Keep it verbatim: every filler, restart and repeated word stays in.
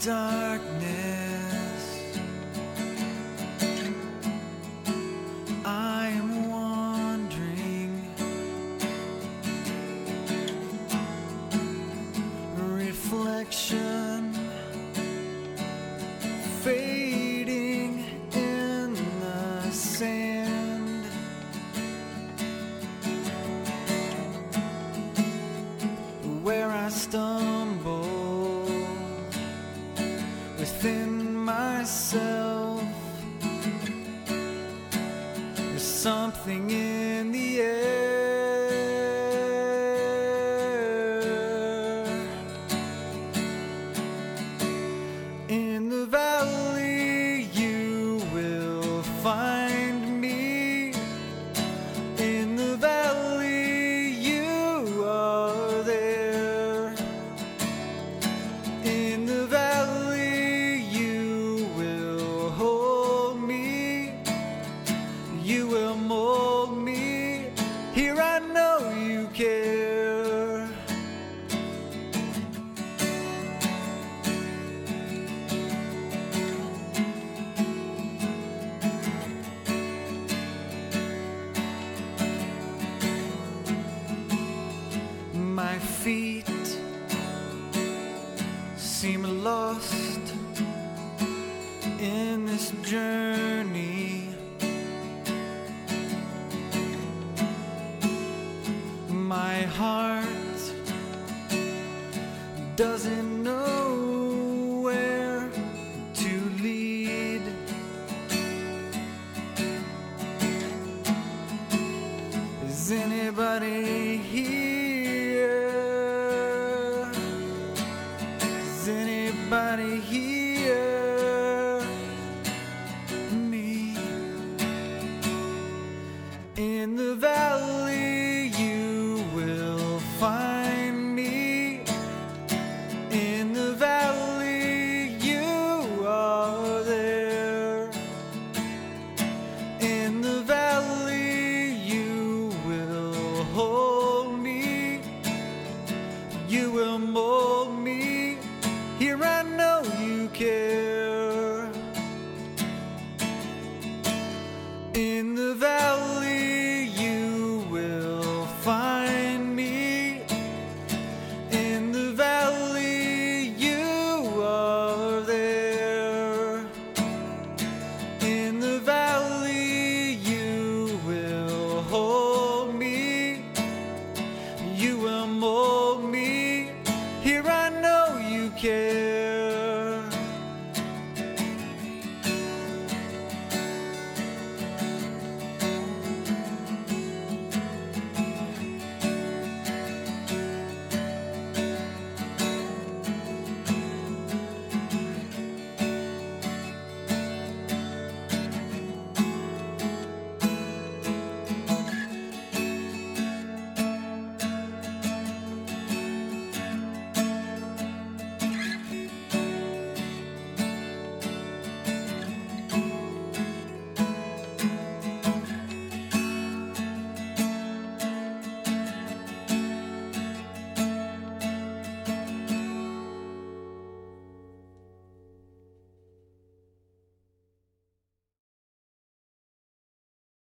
darkness, I am wandering, reflection fading in the sand, where I stumble within myself. There's something in the air. In the valley you will find me. In the valley you are there. In the valley you will hold me. You will mold me. Here I know you care. My feet seem lost in this journey. My heart doesn't know where to lead. Is anybody here? Is anybody here?